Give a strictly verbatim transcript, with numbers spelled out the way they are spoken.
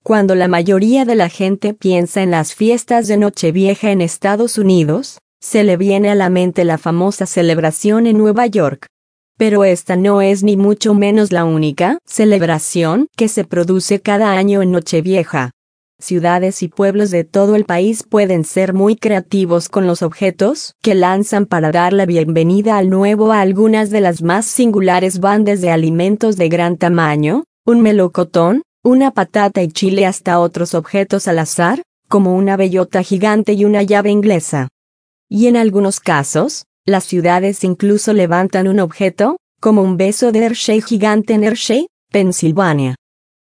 Cuando la mayoría de la gente piensa en las fiestas de Nochevieja en Estados Unidos, se le viene a la mente la famosa celebración en Nueva York. Pero esta no es ni mucho menos la única celebración que se produce cada año en Nochevieja. Ciudades y pueblos de todo el país pueden ser muy creativos con los objetos que lanzan para dar la bienvenida al nuevo. Algunas de las más singulares van desde alimentos de gran tamaño, un melocotón, una patata y chile, hasta otros objetos al azar, como una bellota gigante y una llave inglesa. Y en algunos casos, las ciudades incluso levantan un objeto, como un beso de Hershey gigante en Hershey, Pensilvania.